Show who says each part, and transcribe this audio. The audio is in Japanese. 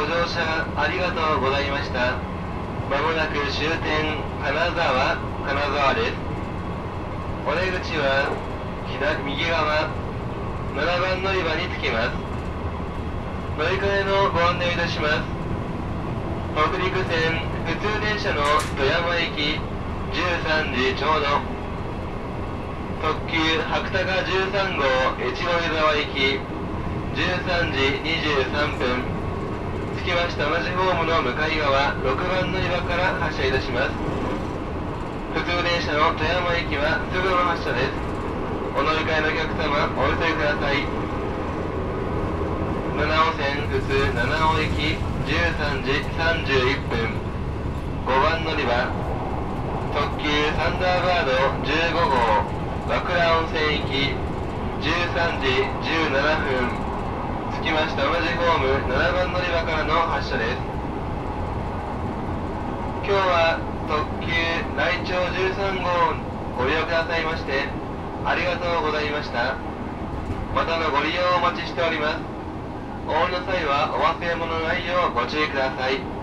Speaker 1: 乗車ありがとうございました。まもなく終点金沢です。お出口は右側7番乗り場に着きます。乗り換えのご案内いたします。北陸線普通電車の富山駅13時ちょうど、特急白鷹13号越後湯沢駅13時23分、着きました同じホームの向かい側6番乗り場から発車いたします。普通電車の富山駅はすぐの発車です。お乗り換えのお客様お急ぎください。七尾線普通七尾駅13時31分5番乗り場、特急サンダーバード15号和倉温泉行き13時17分、着きました同じホーム7番乗り場からの発車です。今日は特急来鳥13号をご利用くださいましてありがとうございました。またのご利用をお待ちしております。お降りの際はお忘れ物のないようご注意ください。